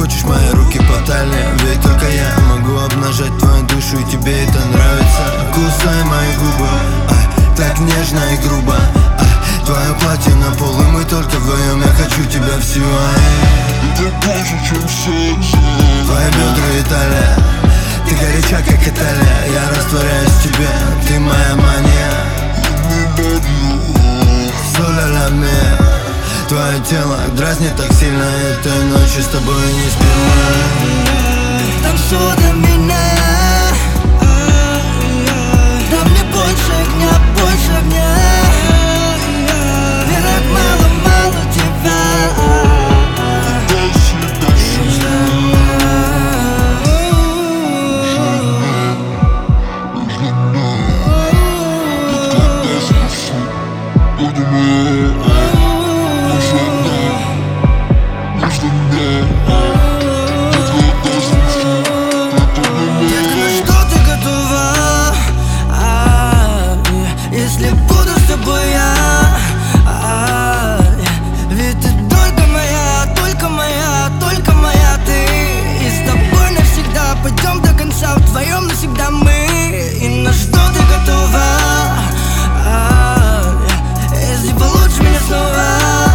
хочешь мои руки по талии, ведь только я могу обнажать твою душу, и тебе это нравится. Кусай мои губы, так нежно и грубо, твое платье на пол, и мы только вдвоем. Я хочу тебя всю, это больше, чем секс. Твои бедра и талия, ты горяча, как Италия. Я растворяюсь в тебе, ты моя мания. Соля мия, твое тело дразнит так сильно, этой ночью с тобой не спим. Танцуй для меня, да мне больше огня, больше огня. Мне так мало, мало тебя. Если буду с тобой я, ведь ты только моя, только моя, только моя ты. И с тобой навсегда пойдем до конца, вдвоем навсегда мы. И на что ты готова? Если получишь меня снова,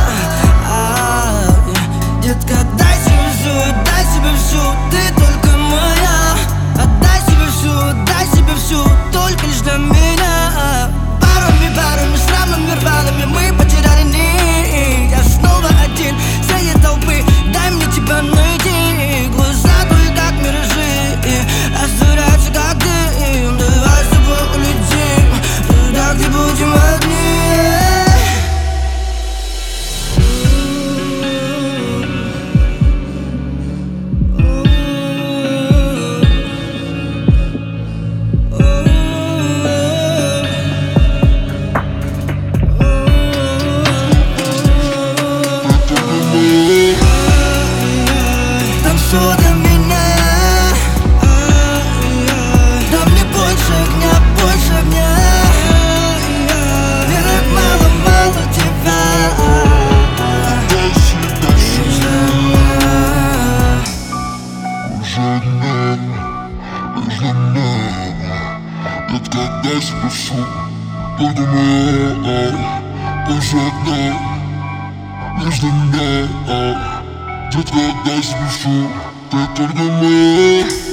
детка, отдай себе всю, отдай себе всю. Ты только моя, отдай себе всю, отдай себе всю, только лишь для меня. Парами, срамными, рваными мы потеряли нить. Я снова один среди толпы, дай мне тебя найти. Глаза твои как миражи, озаряются как дым. Давай с тобой улетим туда, где будем одни. Танцуй для меня, да мне больше огня, больше огня. Мне так мало, мало тебя. Детка, отдай себе всю, только моя. Больше одна, лишь для меня. Детка, отдай себе всю, ты только моя.